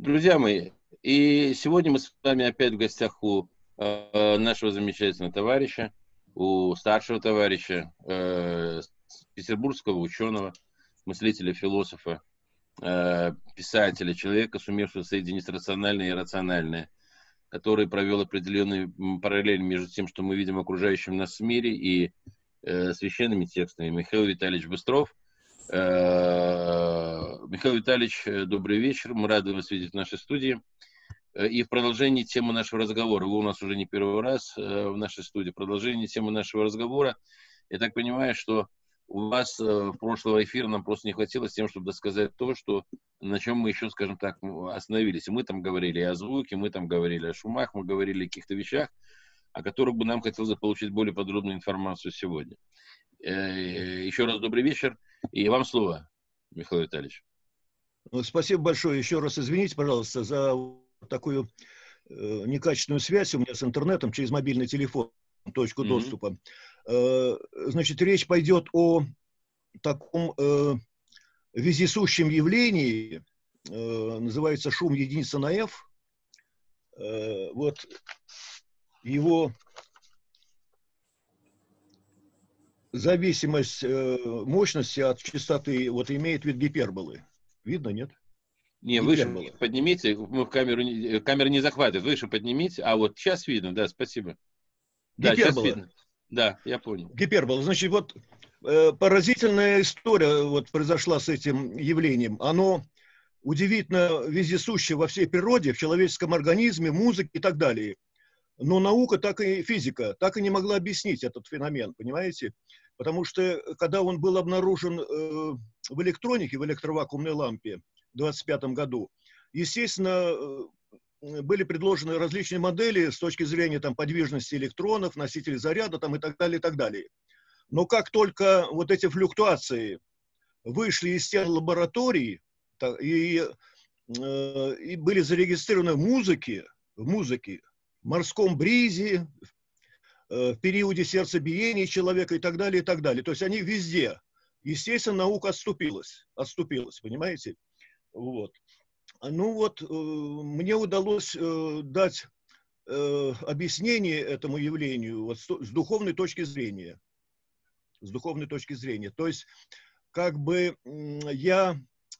Друзья мои, и сегодня мы с вами опять в гостях у нашего замечательного товарища, у старшего товарища, петербургского ученого, мыслителя, философа, писателя, человека, сумевшего соединить рациональное и иррациональное, который провел определенные параллели между тем, что мы видим в окружающем нас мире, и священными текстами. Михаил Витальевич Быстров. Михаил Витальевич, добрый вечер. Мы рады вас видеть в нашей студии. И в продолжении темы нашего разговора, вы у нас уже не первый раз в нашей студии, в продолжении темы нашего разговора, я так понимаю, что у вас прошлого эфира нам просто не хватило с тем, чтобы досказать то, что, на чем мы еще, скажем так, остановились. Мы там говорили о звуке, мы там говорили о шумах, мы говорили о каких-то вещах, о которых бы нам хотелось получить более подробную информацию сегодня. Еще раз добрый вечер, и вам слово, Михаил Витальевич. Спасибо большое. Еще раз извините, пожалуйста, за такую некачественную связь у меня с интернетом через мобильный телефон, точку доступа. Значит, речь пойдет о таком вездесущем явлении, называется шум единица на F. Вот его зависимость мощности от частоты вот имеет вид гиперболы. Видно, нет? Не, выше поднимите, мы в камера не захватывает, выше поднимите, а вот сейчас видно, да, спасибо. Да, сейчас видно. Да, я понял. Гипербола. Значит, вот поразительная история вот произошла с этим явлением. Оно удивительно вездесущее во всей природе, в человеческом организме, музыке и так далее. Но наука, так и физика, так и не могла объяснить этот феномен, понимаете? Потому что, когда он был обнаружен в электронике, в электровакуумной лампе в 1925 году, естественно, были предложены различные модели с точки зрения там, подвижности электронов, носителей заряда там, и так далее, и так далее. Но как только вот эти флюктуации вышли из стен лабораторий и были зарегистрированы в музыке, в морском бризе, в периоде сердцебиения человека и так далее, и так далее. То есть они везде. Естественно, наука отступилась, понимаете? Вот. Ну вот, мне удалось дать объяснение этому явлению вот, с духовной точки зрения. С духовной точки зрения. То есть, как бы я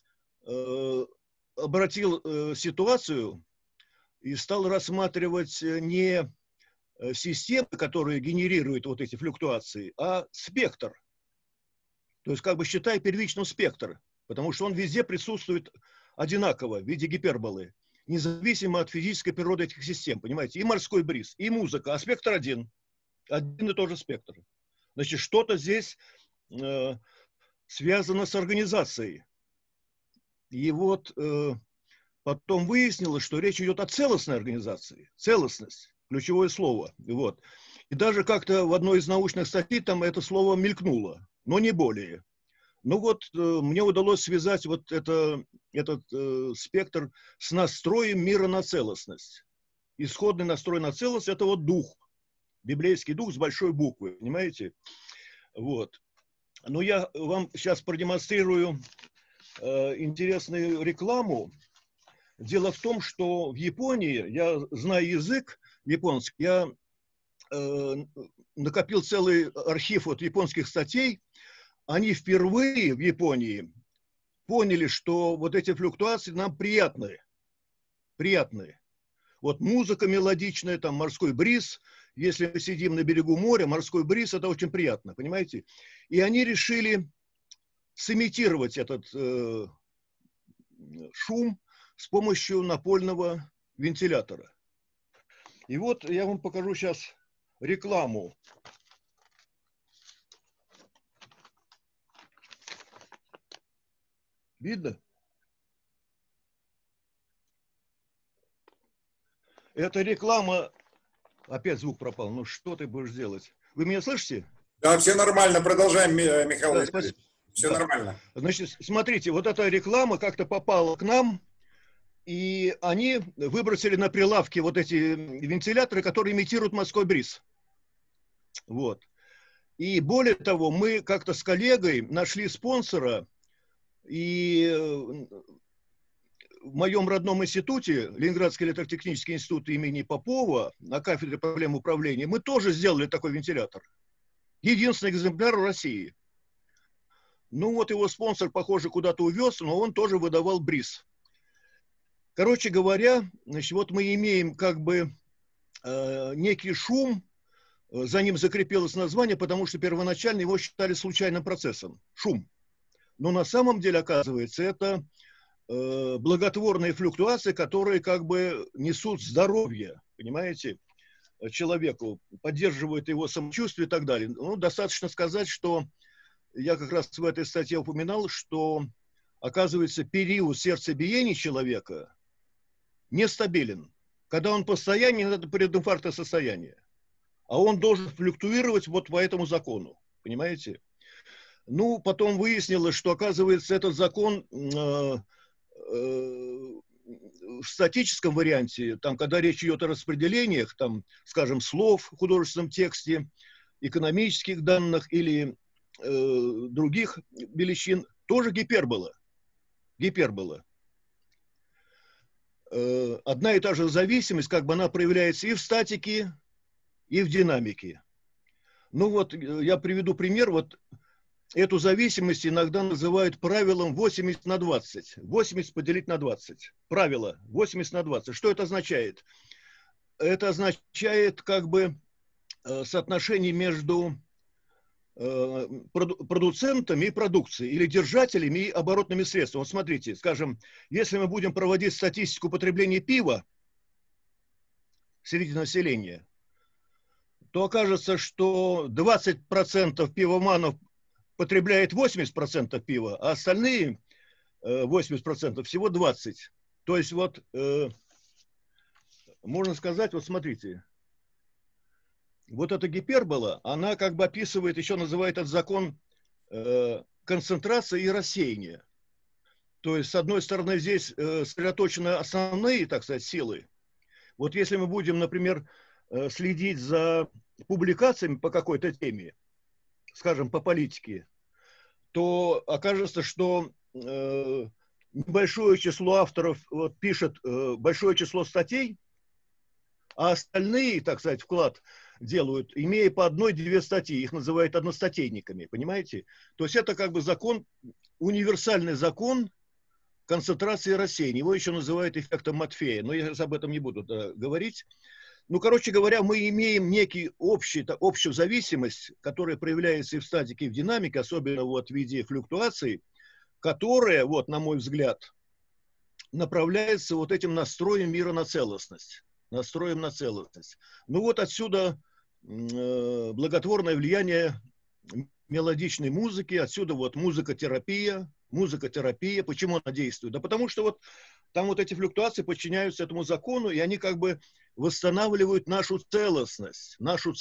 обратил ситуацию и стал рассматривать не системы, которые генерируют вот эти флюктуации, а спектр. То есть, как бы считай первичным спектр, потому что он везде присутствует одинаково в виде гиперболы, независимо от физической природы этих систем, понимаете? И морской бриз, и музыка, а спектр один и тот же спектр. Значит, что-то здесь связано с организацией. И вот потом выяснилось, что речь идет о целостной организации. Целостность, ключевое слово. Вот. И даже как-то в одной из научных статей там это слово мелькнуло, но не более. Ну вот мне удалось связать вот этот спектр с настроем мира на целостность. Исходный настрой на целостность – это вот дух, библейский дух с большой буквы, понимаете? Вот. Но я вам сейчас продемонстрирую интересную рекламу. Дело в том, что в Японии, я знаю язык японский, я накопил целый архив вот японских статей. Они впервые в Японии поняли, что вот эти флюктуации нам приятные. Приятные. Вот музыка мелодичная, там морской бриз. Если мы сидим на берегу моря, морской бриз, это очень приятно, понимаете? И они решили сымитировать этот шум с помощью напольного вентилятора. И вот я вам покажу сейчас рекламу. Видно? Это реклама... Опять звук пропал. Ну что ты будешь делать? Вы меня слышите? Да, все нормально. Продолжаем, Михаил Витальевич. Все нормально. Значит, смотрите, вот эта реклама как-то попала к нам, и они выбросили на прилавки вот эти вентиляторы, которые имитируют морской бриз. Вот. И более того, мы как-то с коллегой нашли спонсора, и в моем родном институте, Ленинградский электротехнический институт имени Попова, на кафедре проблем управления, мы тоже сделали такой вентилятор. Единственный экземпляр в России. Ну вот его спонсор, похоже, куда-то увез, но он тоже выдавал бриз. Короче говоря, значит, вот мы имеем как бы некий шум, за ним закрепилось название, потому что первоначально его считали случайным процессом. Шум. Но на самом деле, оказывается, это благотворные флюктуации, которые как бы несут здоровье, понимаете, человеку, поддерживают его самочувствие и так далее. Ну, достаточно сказать, что я как раз в этой статье упоминал, что, оказывается, период сердцебиения человека нестабилен. Когда он постоянен, это прединфарктное состояние. А он должен флюктуировать вот по этому закону, понимаете? Ну, потом выяснилось, что, оказывается, этот закон в статическом варианте, там, когда речь идет о распределениях, там, скажем, слов в художественном тексте, экономических данных или других величин, тоже гипербола. Гипербола. Одна и та же зависимость, как бы она проявляется и в статике, и в динамике. Ну вот, я приведу пример, вот эту зависимость иногда называют правилом 80 на 20. 80 поделить на 20. Правило 80 на 20. Что это означает? Это означает как бы соотношение между продуцентами и продукцией, или держателями и оборотными средствами. Вот смотрите, скажем, если мы будем проводить статистику потребления пива среди населения, то окажется, что 20% пивоманов потребляет 80% пива, а остальные 80% всего 20%. То есть вот можно сказать, вот смотрите, вот эта гипербола, она как бы описывает, еще называет этот закон концентрации и рассеяния. То есть, с одной стороны, здесь сосредоточены основные, так сказать, силы. Вот если мы будем, например, следить за публикациями по какой-то теме, скажем, по политике, то окажется, что небольшое число авторов вот, пишет большое число статей, а остальные, так сказать, вклад делают, имея по одной-две статьи, их называют одностатейниками, понимаете? То есть это как бы закон, универсальный закон концентрации и рассеяния. Его еще называют эффектом Матфея, но я об этом не буду говорить. Ну, короче говоря, мы имеем некий общую зависимость, которая проявляется и в статике, и в динамике, особенно вот в виде флюктуаций, которая, вот, на мой взгляд, направляется вот этим настроем мира на целостность. Настроем на целостность. Ну вот отсюда благотворное влияние мелодичной музыки, отсюда вот музыкотерапия. Почему она действует? Да потому что вот там вот эти флюктуации подчиняются этому закону, и они как бы восстанавливают нашу целостность.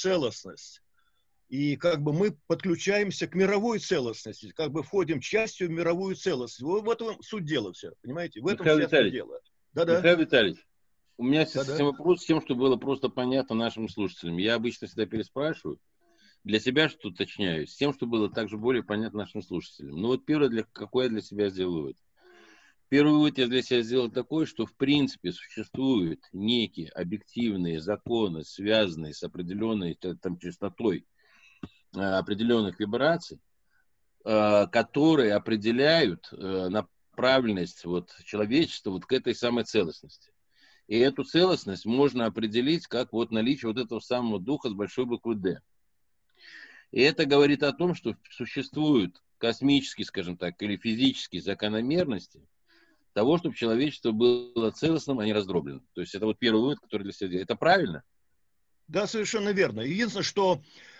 И как бы мы подключаемся к мировой целостности, как бы входим частью в мировую целостность. Вот в этом суть дела все, понимаете? В этом вся суть дела. Да-да. Михаил Витальевич, у меня совсем вопрос с тем, чтобы было просто понятно нашим слушателям. Я обычно всегда переспрашиваю. Для себя что уточняю, с тем, чтобы было также более понятно нашим слушателям. Ну вот первое, какой я для себя сделал вывод. Первый вывод я для себя сделал такой, что в принципе существуют некие объективные законы, связанные с определенной там, частотой определенных вибраций, которые определяют направленность вот, человечества вот к этой самой целостности. И эту целостность можно определить как вот наличие вот этого самого духа с большой буквы «Д». И это говорит о том, что существуют космические, скажем так, или физические закономерности того, чтобы человечество было целостным, а не раздробленным. То есть это вот первый вывод, который для себя делает. Это правильно? Да, совершенно верно. Единственное, что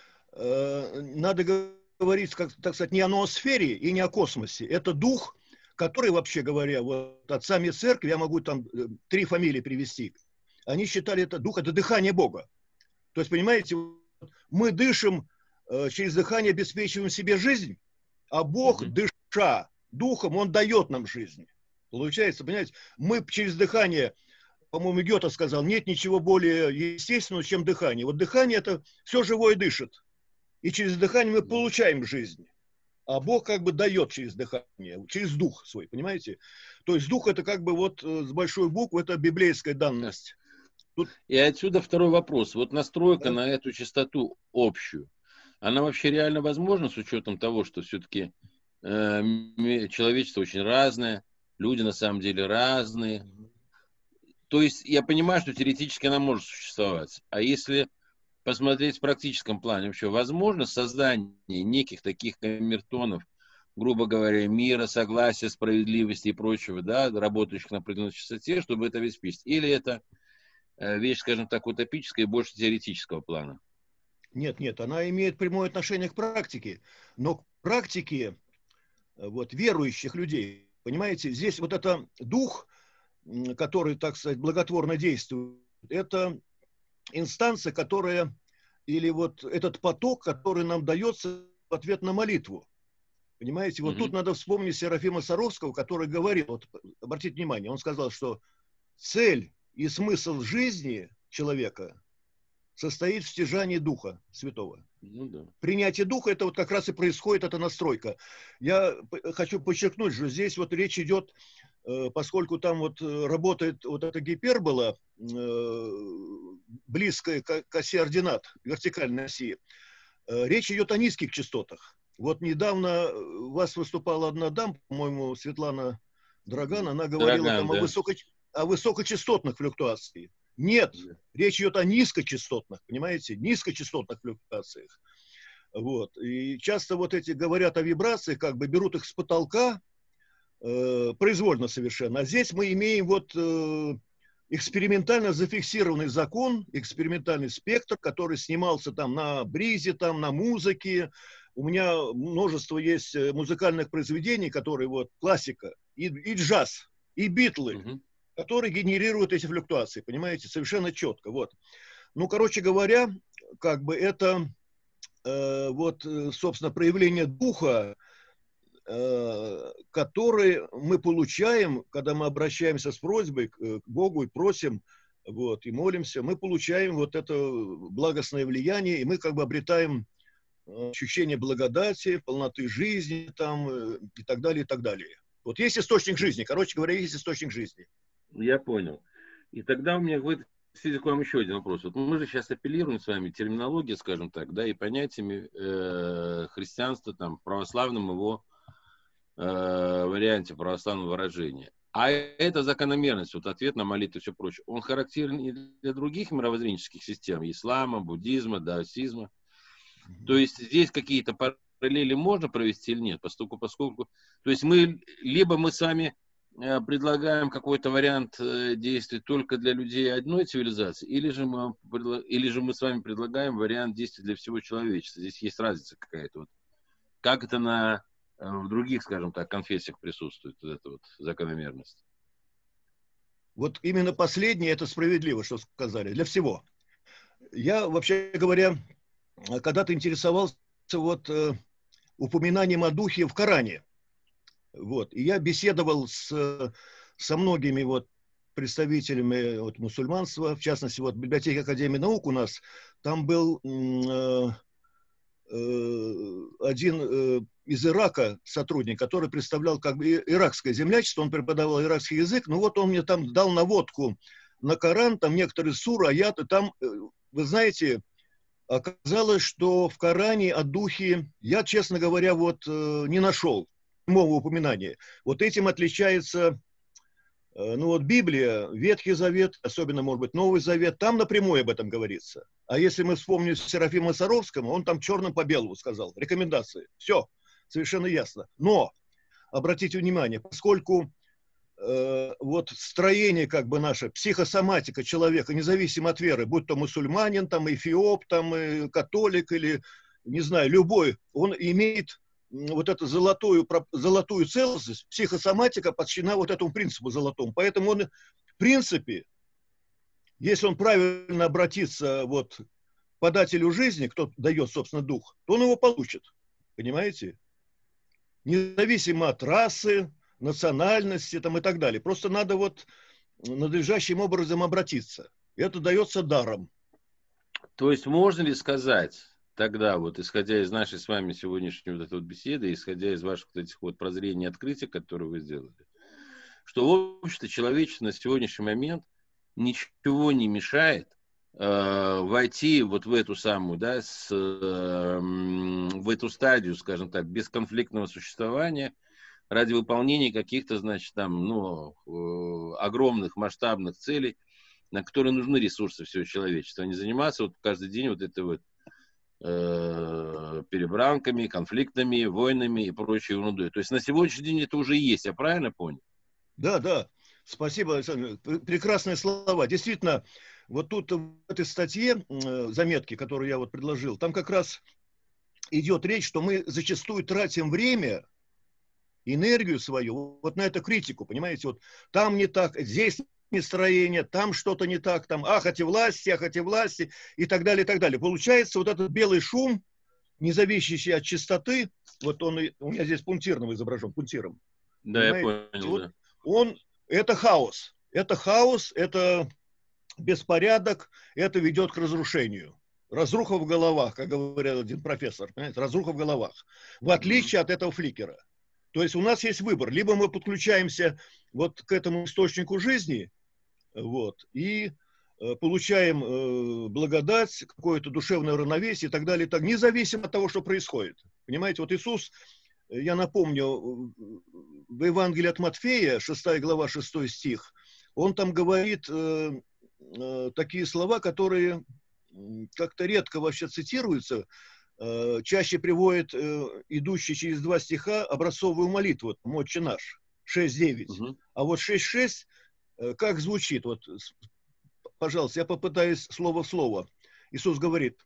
надо говорить, как, так сказать, не о ноосфере и не о космосе. Это дух, который, вообще говоря, вот отцами церкви, я могу там 3 фамилии привести, они считали это дух, это дыхание Бога. То есть, понимаете, мы дышим, через дыхание обеспечиваем себе жизнь, а Бог, дыша духом, Он дает нам жизнь. Получается, понимаете, мы через дыхание, по-моему, Гёте сказал, нет ничего более естественного, чем дыхание. Вот дыхание – это все живое дышит. И через дыхание мы получаем жизнь. а Бог как бы дает через дыхание, через дух свой, понимаете? То есть дух это как бы вот с большой буквы, это библейская данность. Тут... И отсюда второй вопрос. Вот настройка да? на эту частоту общую, она вообще реально возможна с учетом того, что все-таки человечество очень разное, люди на самом деле разные. То есть я понимаю, что теоретически она может существовать. А если посмотреть в практическом плане, вообще возможно создание неких таких камертонов, грубо говоря, мира, согласия, справедливости и прочего, да, работающих на определенной частоте, чтобы это обеспечить? Или это вещь, скажем так, утопическая и больше теоретического плана? Нет, нет, она имеет прямое отношение к практике, но к практике вот, верующих людей, понимаете, здесь вот это дух, который, так сказать, благотворно действует, это инстанция, которая, или вот этот поток, который нам дается в ответ на молитву. Понимаете, вот тут надо вспомнить Серафима Саровского, который говорил, вот, обратите внимание, он сказал, что цель и смысл жизни человека состоит в стяжании Духа Святого. Ну, да. Принятие Духа, это вот как раз и происходит, эта настройка. Я хочу подчеркнуть, что здесь вот речь идет, поскольку там вот работает вот эта гипербола, близкая к оси ординат, вертикальной оси, речь идет о низких частотах. Вот недавно у вас выступала одна дама, по-моему, Светлана Драган, она говорила там о высокочастотных флюктуациях. Нет, речь идет о низкочастотных, понимаете, низкочастотных флюктуациях. Вот. И часто вот эти говорят о вибрациях, как бы берут их с потолка, произвольно совершенно. А здесь мы имеем вот экспериментально зафиксированный закон, экспериментальный спектр, который снимался там на бризе, там на музыке. У меня множество есть музыкальных произведений, которые вот классика, и джаз, и битлы, которые генерируют эти флюктуации, понимаете, совершенно четко. Вот. Ну, короче говоря, как бы это вот, собственно, проявление духа, который мы получаем, когда мы обращаемся с просьбой к Богу и просим, вот, и молимся, мы получаем вот это благостное влияние, и мы как бы обретаем ощущение благодати, полноты жизни там, и так далее, и так далее. Вот есть источник жизни, короче говоря, есть источник жизни. Я понял. И тогда у меня в этой связи к вам еще один вопрос. Вот мы же сейчас апеллируем с вами терминологией, скажем так, да, и понятиями христианства там, в православном его варианте православного выражения. А эта закономерность, вот ответ на молитву и все прочее, он характерен и для других мировоззренческих систем, ислама, буддизма, даосизма. То есть здесь какие-то параллели можно провести или нет, поскольку, то есть либо мы сами предлагаем какой-то вариант действий только для людей одной цивилизации, или же мы с вами предлагаем вариант действий для всего человечества. Здесь есть разница какая-то. Вот. Как это в других, скажем так, конфессиях присутствует, вот эта вот закономерность? Вот именно последнее, это справедливо, что сказали, для всего. Я, вообще говоря, когда-то интересовался вот упоминанием о духе в Коране. Вот. И я беседовал со многими вот представителями вот мусульманства, в частности, вот в библиотеке Академии наук у нас, там был один из Ирака сотрудник, который представлял как бы иракское землячество, он преподавал иракский язык, ну вот он мне там дал наводку на Коран, там некоторые суры, аяты, там, вы знаете, оказалось, что в Коране о духе я, честно говоря, вот не нашел прямого упоминания. Вот этим отличается, ну вот Библия, Ветхий Завет, особенно, может быть, Новый Завет, там напрямую об этом говорится. А если мы вспомним Серафима Саровского, он там черным по белому сказал, рекомендации. Все, совершенно ясно. Но, обратите внимание, поскольку вот строение как бы наше, психосоматика человека, независимо от веры, будь то мусульманин, там, эфиоп, там, католик или, не знаю, любой, он имеет вот эту золотую целостность, психосоматика подчинена вот этому принципу золотому. Поэтому он, в принципе, если он правильно обратится вот, к подателю жизни, кто дает, собственно, дух, то он его получит. Понимаете? Независимо от расы, национальности там, и так далее. Просто надо вот надлежащим образом обратиться. Это дается даром. То есть можно ли сказать, тогда, вот исходя из нашей с вами сегодняшней вот этой вот беседы, исходя из ваших вот этих вот прозрений и открытий, которые вы сделали, что, в общем-то, человечество на сегодняшний момент ничего не мешает войти вот в эту самую, да, в эту стадию, скажем так, бесконфликтного существования ради выполнения каких-то, значит, там, ну, огромных масштабных целей, на которые нужны ресурсы всего человечества, а не заниматься вот каждый день вот этой вот перебранками, конфликтами, войнами и прочей ерундой. То есть на сегодняшний день это уже есть, я правильно понял? Да, да. Спасибо, Александр. Прекрасные слова. Действительно, вот тут в этой статье, заметки, которую я вот предложил, там как раз идет речь, что мы зачастую тратим время, энергию свою вот на эту критику, понимаете? Вот там не так, здесь нестроение, там что-то не так, там ахати власти и так далее, и так далее. Получается вот этот белый шум, не зависящий от чистоты, вот он у меня здесь пунктиром изображен, пунктиром. Да, понимаете? Я понял, вот, да. Это хаос. Это хаос, это беспорядок, это ведет к разрушению. Разруха в головах, как говорил один профессор, понимаете? Разруха в головах. В отличие от этого фликера. То есть у нас есть выбор. Либо мы подключаемся вот к этому источнику жизни, вот, и получаем благодать, какое-то душевное равновесие и так далее, так, независимо от того, что происходит. Понимаете, вот Иисус, я напомню, в Евангелии от Матфея, 6 глава, 6 стих, он там говорит такие слова, которые как-то редко вообще цитируются, чаще приводит идущий через 2 стиха образцовую молитву, «Отче наш», 6-9. А вот 6-6, как звучит? Вот, пожалуйста, я попытаюсь слово в слово. Иисус говорит: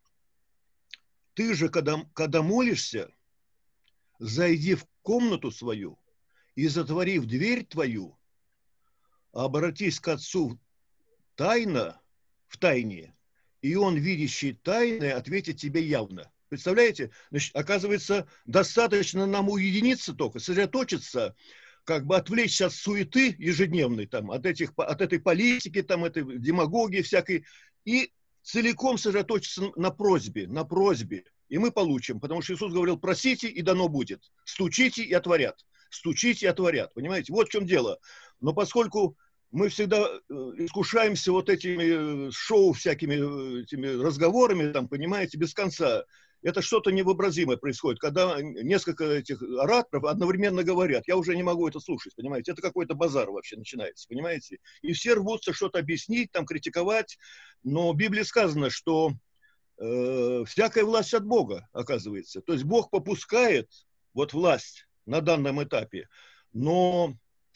«Ты же, когда молишься, зайди в комнату свою и, затворив дверь твою, обратись к Отцу тайно, в тайне, и Он, видящий тайное, ответит тебе явно». Представляете? Значит, оказывается, достаточно нам уединиться только, сосредоточиться, как бы отвлечься от суеты ежедневной, там, от этой политики, там, этой демагогии всякой, и целиком сосредоточиться на просьбе, и мы получим, потому что Иисус говорил: просите, и дано будет, стучите, и отворят, стучите, и отворят, понимаете? Вот в чем дело. Но поскольку мы всегда искушаемся вот этими шоу, всякими этими разговорами, там, понимаете, без конца, это что-то невообразимое происходит, когда несколько этих ораторов одновременно говорят, я уже не могу это слушать, понимаете, это какой-то базар вообще начинается, понимаете, и все рвутся что-то объяснить, там, критиковать, но в Библии сказано, что всякая власть от Бога, оказывается, то есть Бог попускает вот власть на данном этапе, но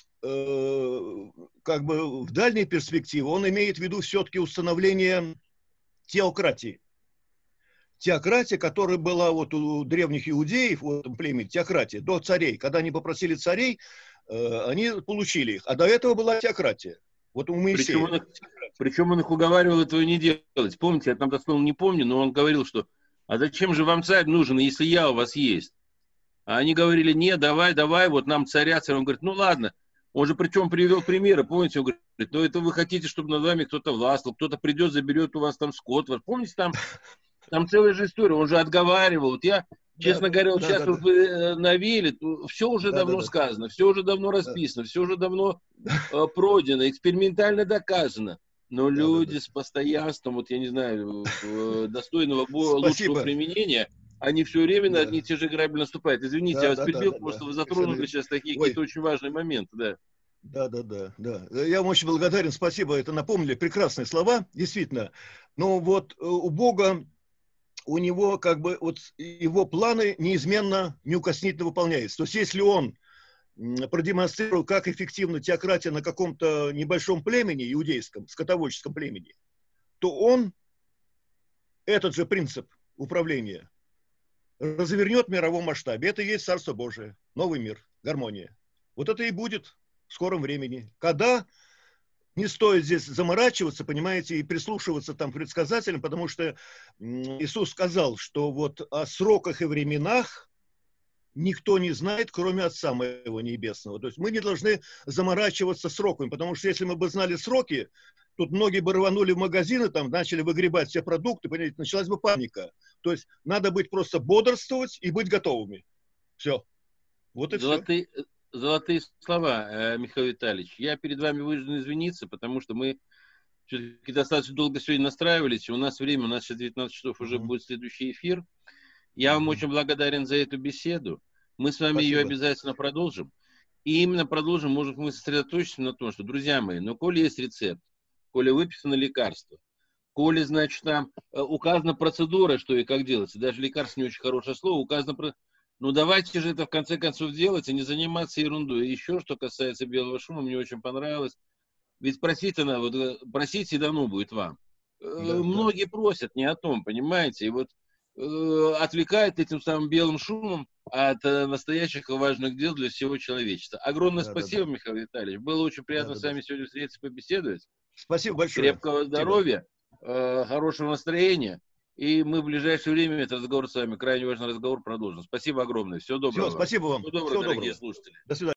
как бы в дальней перспективе он имеет в виду все-таки установление теократии. Теократия, которая была вот у древних иудеев, в этом племени, теократия, до царей. Когда они попросили царей, они получили их. А до этого была теократия. Вот у Моисея. Причем он их уговаривал этого не делать. Помните, я там дословно не помню, но он говорил, что а зачем же вам царь нужен, если я у вас есть? А они говорили: не, давай, вот нам царя. Он говорит: ну ладно. Он же причем привел примеры, помните, он говорит: ну это вы хотите, чтобы над вами кто-то властвовал, кто-то придет, заберет у вас там скот. Помните, там целая же история, он же отговаривал. Вот я, честно говоря, вот сейчас вы навели, все уже давно сказано, все уже давно расписано, все уже давно пройдено, экспериментально доказано. Но люди с постоянством, вот я не знаю, достойного лучшего применения, они все время на одни и те же грабли наступают. Извините, я вас перебил, потому что вы затронули сейчас такие какие-то очень важные моменты. Да. Да. Я вам очень благодарен, спасибо, это напомнили, прекрасные слова, действительно. Но вот у Бога, у него как бы вот его планы неизменно, неукоснительно выполняются. То есть если он продемонстрировал, как эффективна теократия на каком-то небольшом племени, иудейском, скотоводческом племени, то он этот же принцип управления развернет в мировом масштабе. Это и есть Царство Божие, новый мир, гармония. Вот это и будет в скором времени. Когда не стоит здесь заморачиваться, понимаете, и прислушиваться там к предсказателям, потому что Иисус сказал, что вот о сроках и временах никто не знает, кроме Отца Моего Небесного. То есть мы не должны заморачиваться сроками, потому что если мы бы знали сроки, тут многие бы рванули в магазины, там начали выгребать все продукты, понимаете, началась бы паника. То есть надо быть просто бодрствовать и быть готовыми. Все. Вот и все. Золотые слова, Михаил Витальевич. Я перед вами вынужден извиниться, потому что мы все-таки достаточно долго сегодня настраивались, и у нас время, у нас сейчас 19 часов уже будет следующий эфир. Я вам очень благодарен за эту беседу. Мы с вами ее обязательно продолжим. И именно продолжим, может, мы сосредоточимся на том, что, друзья мои, ну, коли есть рецепт, коли выписано лекарство, коли, значит, там указана процедура, что и как делается, даже лекарство не очень хорошее слово, указано, ну, давайте же это в конце концов делать, а не заниматься ерундой. И еще, что касается белого шума, мне очень понравилось. Ведь просить она, вот просите, и дано будет вам. Многие просят не о том, понимаете, и вот отвлекает этим самым белым шумом от настоящих и важных дел для всего человечества. Огромное спасибо, Михаил Витальевич. Было очень приятно с вами сегодня встретиться, побеседовать. Спасибо большое. Крепкого здоровья, хорошего настроения. И мы в ближайшее время этот разговор с вами, крайне важный разговор, продолжим. Спасибо огромное. Всего доброго. Все, спасибо вам. Всего доброго, дорогие слушатели. До свидания.